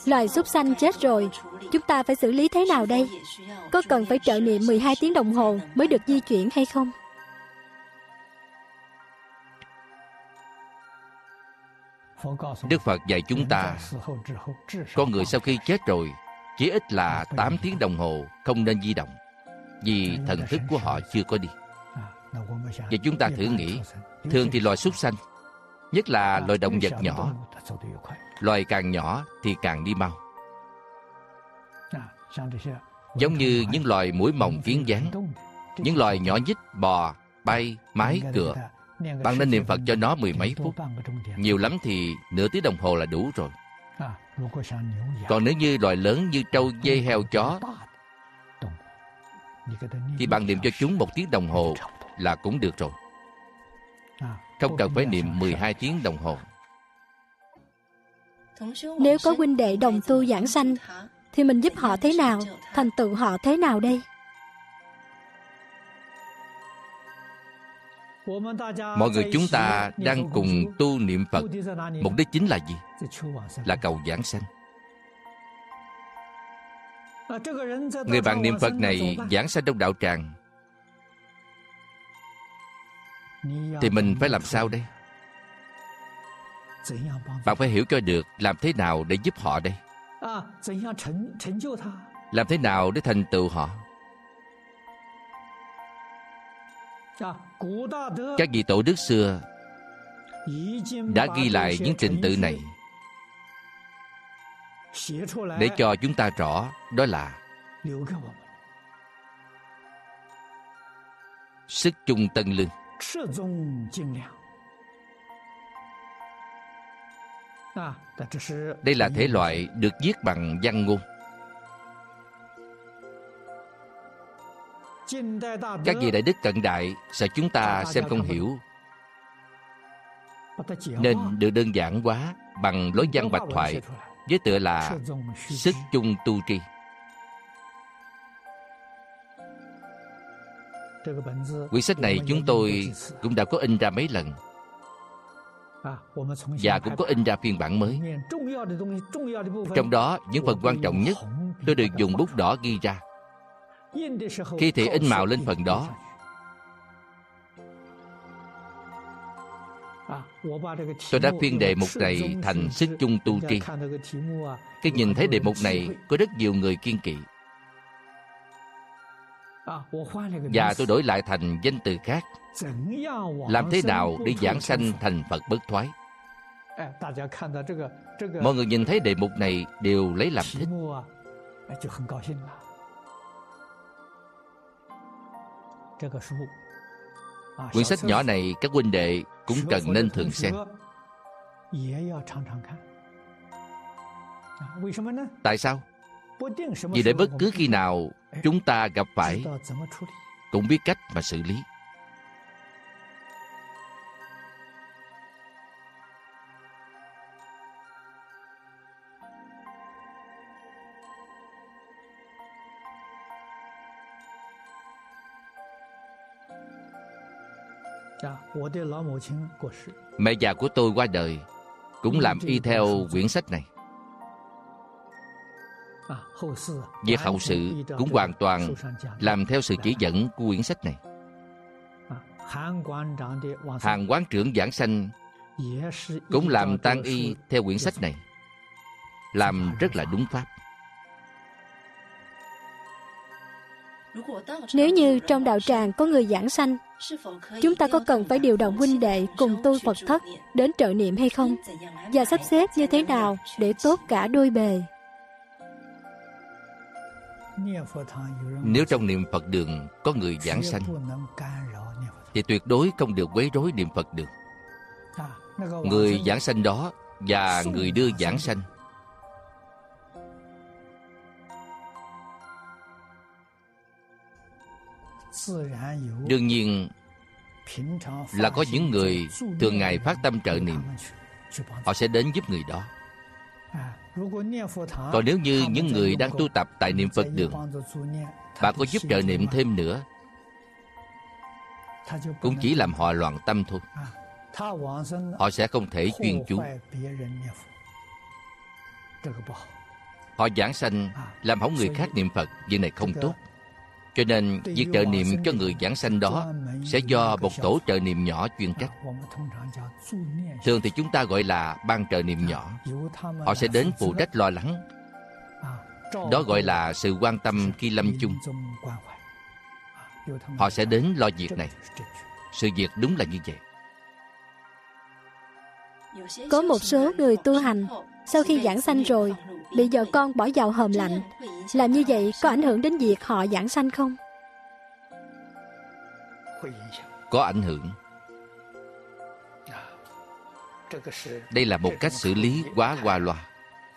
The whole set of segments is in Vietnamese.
Loài súc sanh chết rồi, chúng ta phải xử lý thế nào đây? Có cần phải trợ niệm 12 tiếng đồng hồ mới được di chuyển hay không? Đức Phật dạy chúng ta, con người sau khi chết rồi, chỉ ít là 8 tiếng đồng hồ không nên di động, vì thần thức của họ chưa có đi. Và chúng ta thử nghĩ, thường thì loài súc sanh, nhất là loài động vật nhỏ, loài càng nhỏ thì càng đi mau. Giống như những loài muỗi mồng kiến dáng, những loài nhỏ nhít, bò, bay, mái, cựa, bạn nên niệm Phật cho nó 10 mấy phút, nhiều lắm thì nửa tiếng đồng hồ là đủ rồi. Còn nếu như loài lớn như trâu, dê, heo, chó thì bạn niệm cho chúng 1 tiếng đồng hồ là cũng được rồi, không cần phải niệm 12 tiếng đồng hồ. Nếu có huynh đệ đồng tu giảng sanh thì mình giúp họ thế nào, thành tựu họ thế nào đây? Mọi người chúng ta đang cùng tu niệm Phật, mục đích chính là gì? Là cầu giảng sanh. Người bạn niệm Phật này giảng sanh trong đạo tràng thì mình phải làm sao đây? Bạn phải hiểu cho được làm thế nào để giúp họ đây, làm thế nào để thành tựu họ. Các vị tổ đức xưa đã ghi lại những trình tự này để cho chúng ta rõ, đó là sức chung tân lương. Đây là thể loại được viết bằng văn ngôn. Các vị đại đức cận đại sợ chúng ta xem không hiểu, nên được đơn giản hóa bằng lối văn bạch thoại với tựa là sức chung tu tri. Quyển sách này chúng tôi cũng đã có in ra mấy lần, và cũng có in ra phiên bản mới. Trong đó những phần quan trọng nhất tôi được dùng bút đỏ ghi ra. Khi thì in màu lên phần đó. Tôi đã phiên đề mục này thành sức chung tu tri. Khi nhìn thấy đề mục này, có rất nhiều người kiêng kỵ, và tôi đổi lại thành danh từ khác: làm thế nào để giảng sanh thành Phật bất thoái. Mọi người nhìn thấy đề mục này đều lấy làm thích. Quyển sách nhỏ này các huynh đệ cũng cần nên thường xem. Tại sao? Vì để bất cứ khi nào chúng ta gặp phải cũng biết cách mà xử lý. Mẹ già của tôi qua đời cũng làm y theo quyển sách này. Việc hậu sự cũng hoàn toàn làm theo sự chỉ dẫn của quyển sách này. Hàng quán trưởng giảng sanh cũng làm tang y theo quyển sách này, làm rất là đúng pháp. Nếu như trong đạo tràng có người giảng sanh, chúng ta có cần phải điều động huynh đệ cùng tu Phật thất đến trợ niệm hay không? Và sắp xếp như thế nào để tốt cả đôi bề? Nếu trong niệm Phật đường có người giảng sanh thì tuyệt đối không được quấy rối niệm Phật đường. Người giảng sanh đó và người đưa giảng sanh đương nhiên là có những người thường ngày phát tâm trợ niệm, họ sẽ đến giúp người đó. Còn nếu như những người đang tu tập tại niệm Phật đường, bạn có giúp trợ niệm thêm nữa, cũng chỉ làm họ loạn tâm thôi. Họ sẽ không thể chuyên chú. Họ giảng sanh làm hỏng người khác niệm Phật, việc này không tốt. Cho nên việc trợ niệm cho người giảng sanh đó sẽ do một tổ trợ niệm nhỏ chuyên trách. Thường thì chúng ta gọi là ban trợ niệm nhỏ. Họ sẽ đến phụ trách lo lắng. Đó gọi là sự quan tâm khi lâm chung. Họ sẽ đến lo việc này. Sự việc đúng là như vậy. Có một số người tu hành sau khi giảng sanh rồi bị vợ con bỏ vào hòm lạnh. Làm như vậy có ảnh hưởng đến việc họ giảng sanh không? Có ảnh hưởng. Đây là một cách xử lý quá qua loa.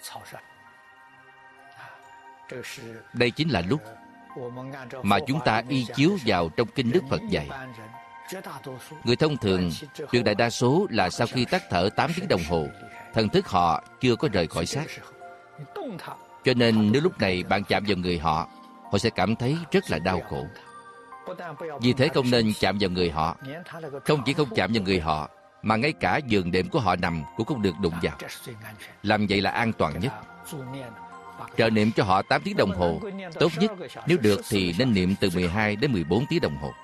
Đây chính là lúc mà chúng ta y chiếu vào trong kinh Đức Phật dạy. Người thông thường, tuyệt đại đa số là sau khi tắt thở 8 tiếng đồng hồ, thần thức họ chưa có rời khỏi xác. Cho nên nếu lúc này bạn chạm vào người họ, họ sẽ cảm thấy rất là đau khổ. Vì thế không nên chạm vào người họ. Không chỉ không chạm vào người họ, mà ngay cả giường đệm của họ nằm cũng không được đụng vào. Làm vậy là an toàn nhất. Trợ niệm cho họ 8 tiếng đồng hồ. Tốt nhất, nếu được thì nên niệm từ 12 đến 14 tiếng đồng hồ.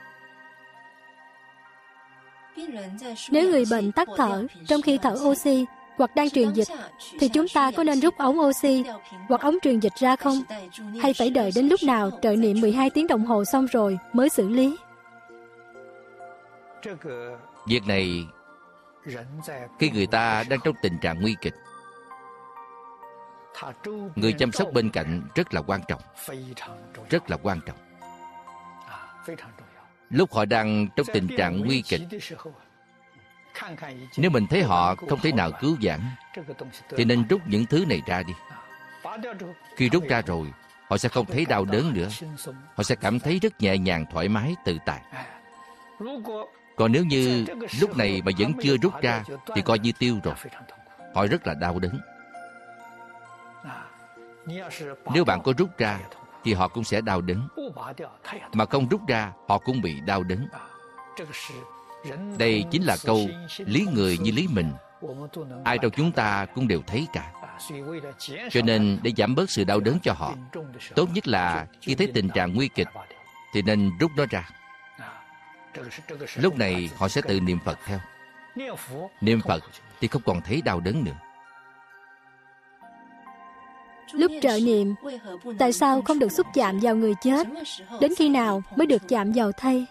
Nếu người bệnh tắc thở trong khi thở oxy hoặc đang truyền dịch, thì chúng ta có nên rút ống oxy hoặc ống truyền dịch ra không? Hay phải đợi đến lúc nào trợ niệm 12 tiếng đồng hồ xong rồi mới xử lý? Việc này, khi người ta đang trong tình trạng nguy kịch, người chăm sóc bên cạnh rất là quan trọng. Rất là quan trọng. Lúc họ đang trong tình trạng nguy kịch, nếu mình thấy họ không thể nào cứu vãn, thì nên rút những thứ này ra đi. Khi rút ra rồi, họ sẽ không thấy đau đớn nữa. Họ sẽ cảm thấy rất nhẹ nhàng, thoải mái, tự tại. Còn nếu như lúc này mà vẫn chưa rút ra, thì coi như tiêu rồi. Họ rất là đau đớn. Nếu bạn có rút ra, thì họ cũng sẽ đau đớn. Mà không rút ra, họ cũng bị đau đớn. Đây chính là câu lý người như lý mình. Ai trong chúng ta cũng đều thấy cả. Cho nên để giảm bớt sự đau đớn cho họ, tốt nhất là khi thấy tình trạng nguy kịch thì nên rút nó ra. Lúc này họ sẽ tự niệm Phật theo. Niệm Phật thì không còn thấy đau đớn nữa. Lúc trợ niệm, tại sao không được xúc chạm vào người chết? Đến khi nào mới được chạm vào thây?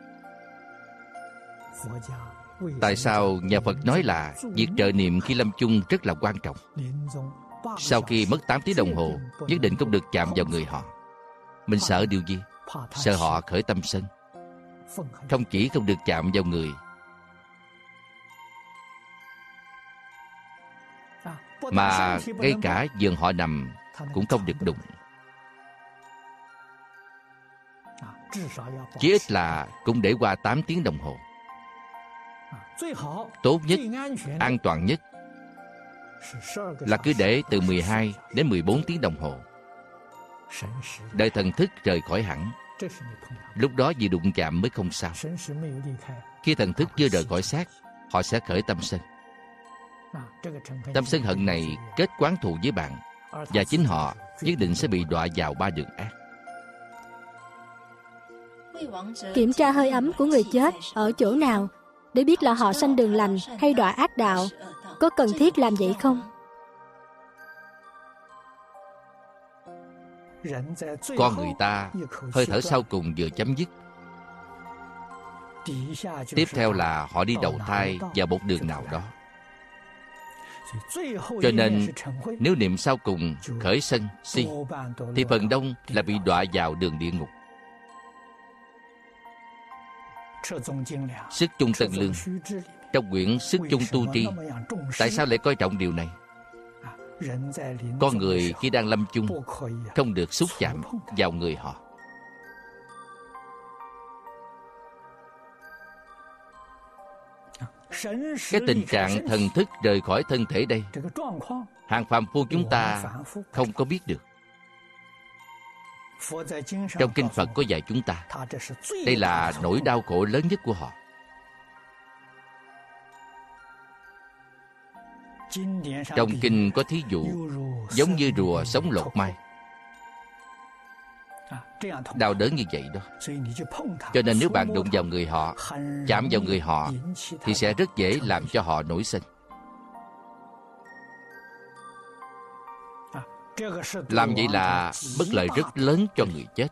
Tại sao nhà Phật nói là việc trợ niệm khi lâm chung rất là quan trọng? Sau khi mất 8 tiếng đồng hồ, nhất định không được chạm vào người họ. Mình sợ điều gì? Sợ họ khởi tâm sân. Không chỉ không được chạm vào người, mà ngay cả giường họ nằm cũng không được đụng. Chí ít là cũng để qua 8 tiếng đồng hồ. Tốt nhất, an toàn nhất là cứ để từ 12 đến 14 tiếng đồng hồ. Đợi thần thức rời khỏi hẳn. Lúc đó vì đụng chạm mới không sao. Khi thần thức chưa rời khỏi xác, họ sẽ khởi tâm sân. Tâm sân hận này kết oán thù với bạn, và chính họ nhất định sẽ bị đọa vào 3 đường ác. Kiểm tra hơi ấm của người chết ở chỗ nào để biết là họ sanh đường lành hay đọa ác đạo, có cần thiết làm vậy không? Con người ta hơi thở sau cùng vừa chấm dứt, tiếp theo là họ đi đầu thai vào một đường nào đó. Cho nên nếu niệm sau cùng khởi sân si, thì phần đông là bị đọa vào đường địa ngục. Sức chung Tân Lương, trong quyển Sức chung tu tri, tại sao lại coi trọng điều này? Con người khi đang lâm chung không được xúc chạm vào người họ. Cái tình trạng thần thức rời khỏi thân thể đây, hàng phàm phu chúng ta không có biết được. Trong kinh Phật có dạy chúng ta, đây là nỗi đau khổ lớn nhất của họ. Trong kinh có thí dụ giống như rùa sống lột mai, đau đớn như vậy đó. Cho nên nếu bạn đụng vào người họ, chạm vào người họ, thì sẽ rất dễ làm cho họ nổi sân. Làm vậy là bất lợi rất lớn cho người chết.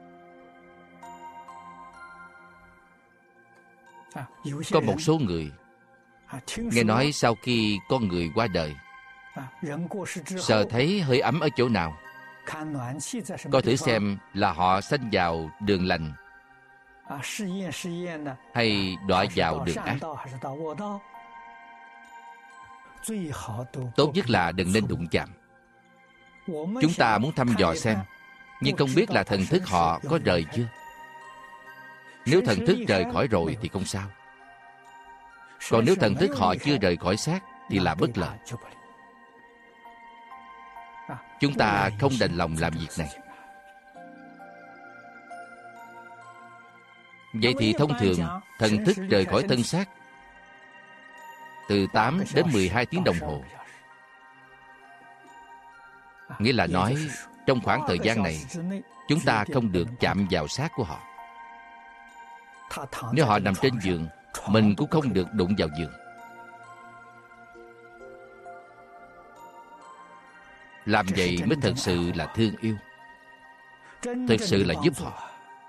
Có một số người nghe nói sau khi con người qua đời, sờ thấy hơi ấm ở chỗ nào, coi thử xem là họ sanh vào đường lành hay đọa vào đường ác. Tốt nhất là đừng nên đụng chạm. Chúng ta muốn thăm dò xem, nhưng không biết là thần thức họ có rời chưa. Nếu thần thức rời khỏi rồi thì không sao. Còn nếu thần thức họ chưa rời khỏi xác thì là bất lợi. Chúng ta không đành lòng làm việc này. Vậy thì thông thường thần thức rời khỏi thân xác từ 8 đến 12 tiếng đồng hồ. Nghĩa là nói trong khoảng thời gian này chúng ta không được chạm vào xác của họ. Nếu họ nằm trên giường, mình cũng không được đụng vào giường. Làm vậy mới thật sự là thương yêu, thực sự là giúp họ.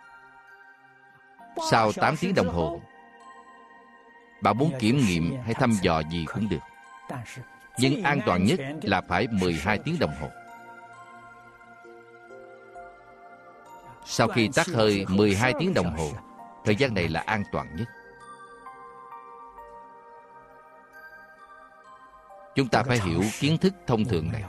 Sau 8 tiếng đồng hồ, bạn muốn kiểm nghiệm hay thăm dò gì cũng được. Nhưng an toàn nhất là phải 12 tiếng đồng hồ. Sau khi tắt hơi 12 tiếng đồng hồ, thời gian này là an toàn nhất. Chúng ta phải hiểu kiến thức thông thường này.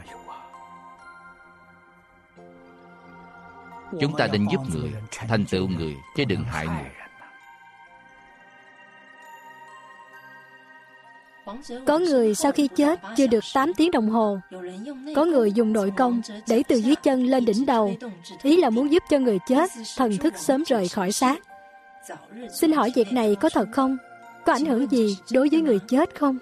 Chúng ta nên giúp người, thành tựu người, chứ đừng hại người. Có người sau khi chết chưa được 8 tiếng đồng hồ. Có người dùng nội công đẩy từ dưới chân lên đỉnh đầu, ý là muốn giúp cho người chết thần thức sớm rời khỏi xác. Xin hỏi việc này có thật không? Có ảnh hưởng gì đối với người chết không?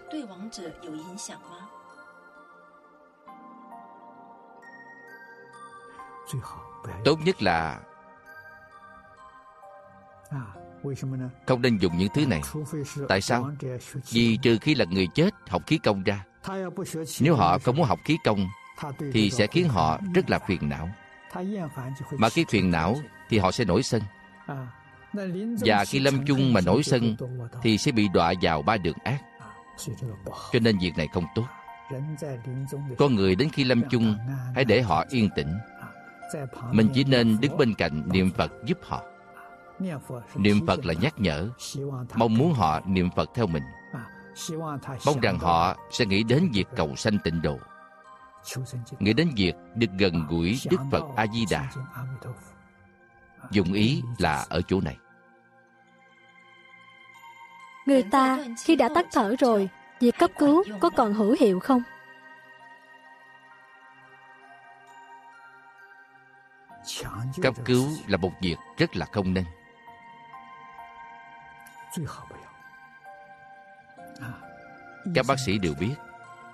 Tốt nhất là không nên dùng những thứ này. Tại sao? Vì trừ khi là người chết học khí công ra. Nếu họ không muốn học khí công thì sẽ khiến họ rất là phiền não. Mà khi phiền não thì họ sẽ nổi sân. Và khi lâm chung mà nổi sân thì sẽ bị đọa vào 3 đường ác. Cho nên việc này không tốt. Con người đến khi lâm chung hãy để họ yên tĩnh. Mình chỉ nên đứng bên cạnh niệm Phật giúp họ. Niệm Phật là nhắc nhở, mong muốn họ niệm Phật theo mình. Mong rằng họ sẽ nghĩ đến việc cầu sanh tịnh độ, nghĩ đến việc được gần gũi Đức Phật A-di-đà. Dụng ý là ở chỗ này. Người ta khi đã tắt thở rồi, việc cấp cứu có còn hữu hiệu không? Cấp cứu là một việc rất là không nên. Các bác sĩ đều biết.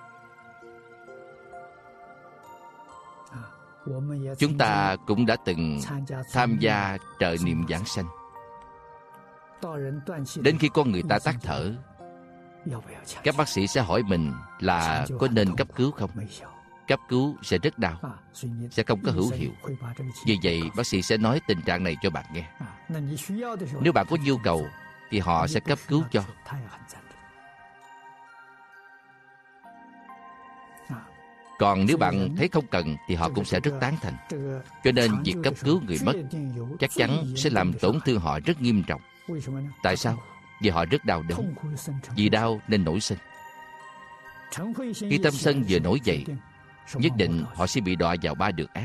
Chúng ta cũng đã từng tham gia trợ niệm giảng sanh. Đến khi con người ta tắt thở, các bác sĩ sẽ hỏi mình là có nên cấp cứu không? Cấp cứu sẽ rất đau, sẽ không có hữu hiệu. Vì vậy bác sĩ sẽ nói tình trạng này cho bạn nghe. Nếu bạn có nhu cầu thì họ sẽ cấp cứu cho. Còn nếu bạn thấy không cần thì họ cũng sẽ rất tán thành. Cho nên việc cấp cứu người mất chắc chắn sẽ làm tổn thương họ rất nghiêm trọng. Tại sao? Vì họ rất đau đớn. Vì đau nên nổi sân. Khi tâm sân vừa nổi dậy, nhất định họ sẽ bị đọa vào 3 đường ác.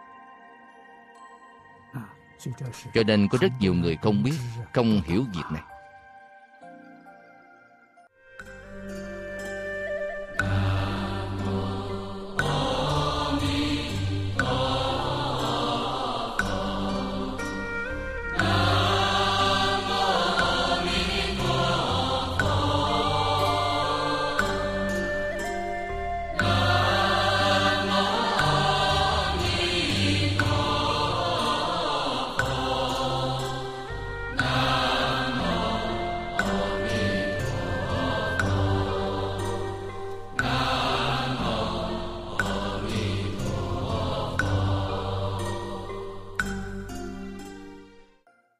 Cho nên có rất nhiều người không biết, không hiểu việc này.